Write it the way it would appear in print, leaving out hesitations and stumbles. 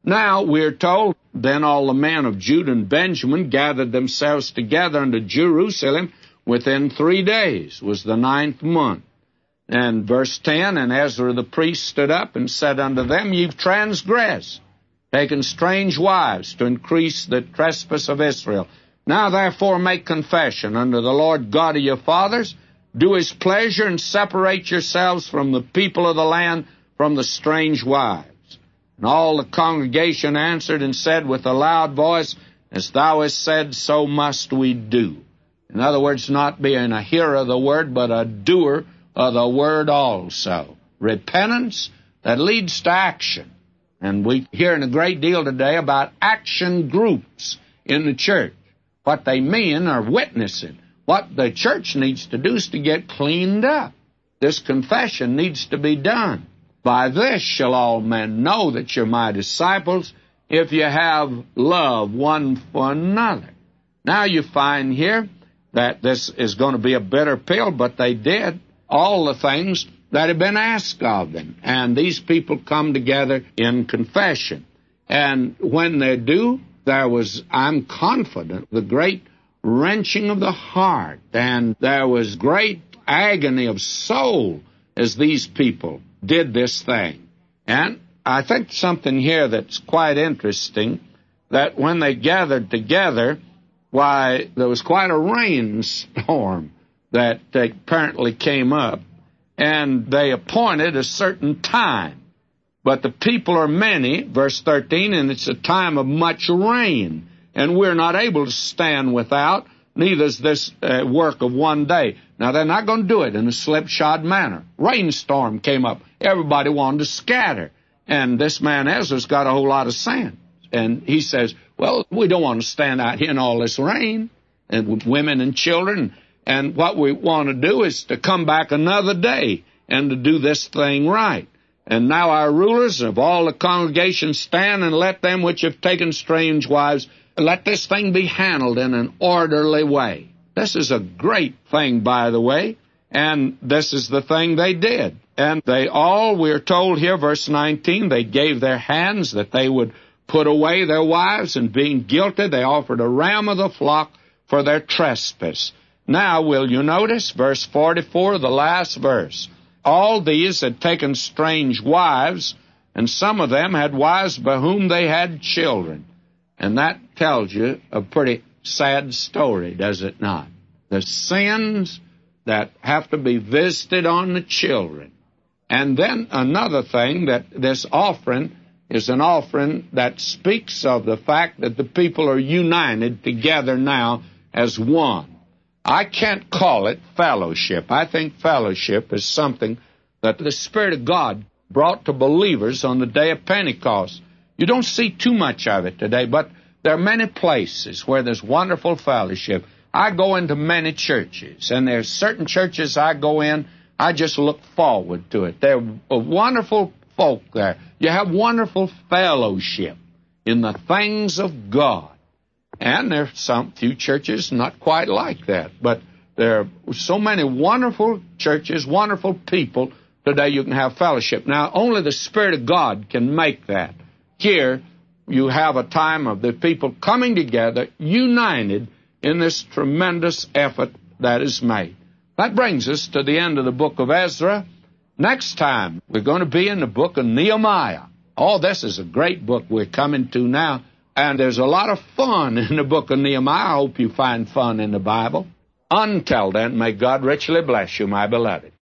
Now, we're told, then all the men of Judah and Benjamin gathered themselves together unto Jerusalem within 3 days, was the 9th month. And verse 10, and Ezra the priest stood up and said unto them, Ye've transgressed, taken strange wives to increase the trespass of Israel. Now therefore make confession unto the Lord God of your fathers, do his pleasure, and separate yourselves from the people of the land, from the strange wives. And all the congregation answered and said with a loud voice, As thou hast said, so must we do. In other words, not being a hearer of the word, but a doer of the word also. Repentance that leads to action. And we hear a great deal today about action groups in the church. What they mean are witnessing. What the church needs to do is to get cleaned up. This confession needs to be done. By this shall all men know that you're my disciples, if you have love one for another. Now you find here that this is going to be a bitter pill, but they did all the things that had been asked of them. And these people come together in confession. And when they do, there was, I'm confident, the great wrenching of the heart, and there was great agony of soul as these people did this thing. And I think something here that's quite interesting, that when they gathered together, why, there was quite a rainstorm that apparently came up, and they appointed a certain time. But the people are many, verse 13, and it's a time of much rain, and we're not able to stand without, neither is this work of one day. Now, they're not going to do it in a slipshod manner. Rainstorm came up. Everybody wanted to scatter. And this man Ezra's got a whole lot of sand. And he says, well, we don't want to stand out here in all this rain, and with women and children. And what we want to do is to come back another day and to do this thing right. And now our rulers of all the congregation stand, and let them which have taken strange wives, let this thing be handled in an orderly way. This is a great thing, by the way, and this is the thing they did. And they all, we're told here, verse 19, they gave their hands that they would put away their wives, and being guilty, they offered a ram of the flock for their trespass. Now, will you notice, verse 44, the last verse. All these had taken strange wives, and some of them had wives by whom they had children. And that tells you a pretty sad story, does it not? The sins that have to be visited on the children. And then another thing, that this offering is an offering that speaks of the fact that the people are united together now as one. I can't call it fellowship. I think fellowship is something that the Spirit of God brought to believers on the day of Pentecost. You don't see too much of it today, but there are many places where there's wonderful fellowship. I go into many churches, and there's certain churches I go in, I just look forward to it. There are wonderful folk there. You have wonderful fellowship in the things of God. And there are some few churches not quite like that. But there are so many wonderful churches, wonderful people today you can have fellowship. Now, only the Spirit of God can make that. Here, you have a time of the people coming together, united in this tremendous effort that is made. That brings us to the end of the book of Ezra. Next time, we're going to be in the book of Nehemiah. Oh, this is a great book we're coming to now. And there's a lot of fun in the book of Nehemiah. I hope you find fun in the Bible. Until then, may God richly bless you, my beloved.